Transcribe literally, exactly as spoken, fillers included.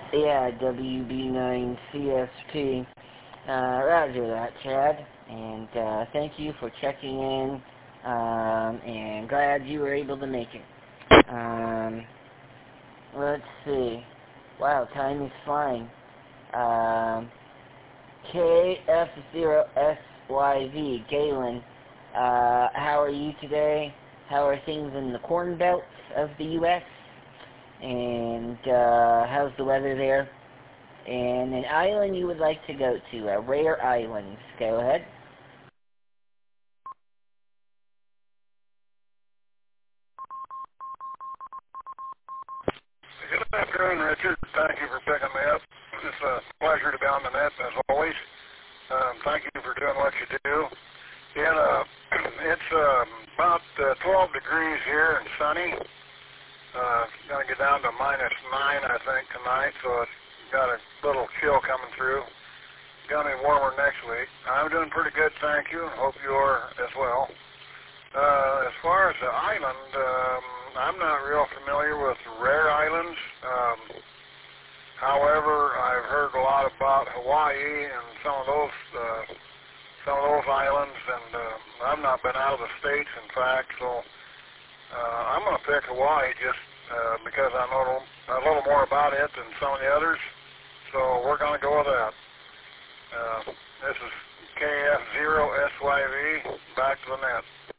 Yeah, W B nine C S P. Uh, roger that, Chad. And uh, thank you for checking in. Um, and glad you were able to make it. Um, let's see. Wow, time is flying. Um, K F zero S Y V, Galen. Uh, how are you today? How are things in the corn belts of the U S? And uh, how's the weather there? And an island you would like to go to, a rare island. Go ahead. Good afternoon, Richard. Thank you for picking me up. It's a pleasure to be on the net, as always. Um, thank you for doing what you do. And uh, it's um, about uh, twelve degrees here and sunny. Uh, going to get down to minus nine, I think, tonight, so it's got a little chill coming through. Going to be warmer next week. I'm doing pretty good, thank you. Hope you are as well. Uh, as far as the island, um, I'm not real familiar with rare islands. Um, however, I've heard a lot about Hawaii and some of those uh, some of those islands, and uh, I've not been out of the States, in fact, so uh, I'm going to pick Hawaii just uh, because I know a little more about it than some of the others, so we're going to go with that. Uh, this is K F zero S Y V, back to the net.